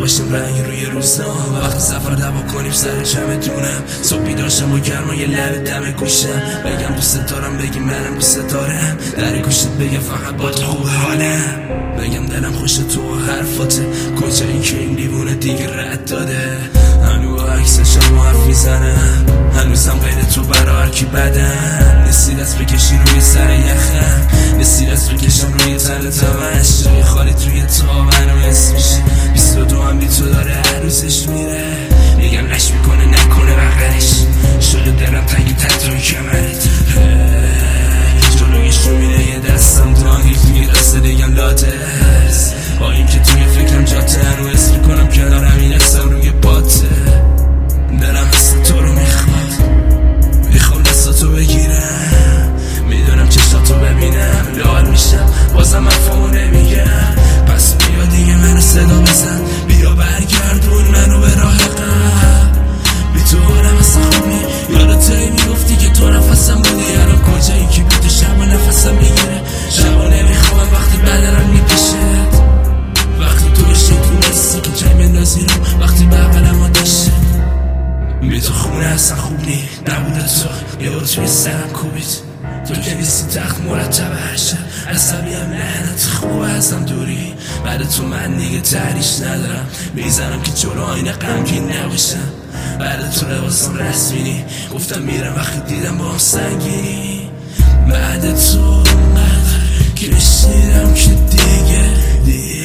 باشیم رنگ روی روزنامه. وقتی سفر دوا کنیم سر چمدونم، صبح بیدار شم با گرمای لب دم گوشم، بگم دوست دارم بگی منم دوست دارم، در گوشت بگم فقط با تو خوب حالم، بگم دلم خوش تو و حرفاته، کجایی که این دیوونه دیگه رد داده. هنوز عکسشم حرف میزنم، هنوزم غیر تو برا هرکی بدم، نسید از بکشی روی سر یخم، نسید از بکشم روی تن تمش، جای خالی توی تا منو حس میشه، 22 هم بی تو داره هر روزش میره، میگم لش میکنه نکنه بغلش، شده دلم تنگی تطوی کمرت، جلویش رو میره یه دستم دانگی توی دست دیگم لاتس، با این که توی فکرم جاته هنو حس میکنم کنارم این اصم روی باته، دلم حس تو رو میخوام دستاتو بگیرم، میدونم چشاتو ببینم لال میشم بازم مفهومو نمیگم، پس بیا دیگه منو صدا بزن، بیا برگردون منو به راه قبل، بی تو حالم اصلا خوب نی، یادتایی میگفتی که تو نفسم بودی، الان کجایی که بی تو شب و نفسم میگیره، شبا نمیخوام وقتی بدنم میپیشه، وقتی تو بشی تونستی که جای بندازی رو، وقتی بغلم آدشه بی تو خونه اصلا خوب نی، نبوده تو یه توی سرم کوبید، تو که نیستی تخت مرتب هر شب، عصبیم لعنت خوبه ازم دوری، بعد تو من دیگه تحریش ندارم، میزنم که جلو آینه غمگین نباشم، بعد تو لباسم رسمی نی، گفتم میرم وقتی دیدم با هم سنگینی، بعد تو اونقدر که بشنیدم که دیگه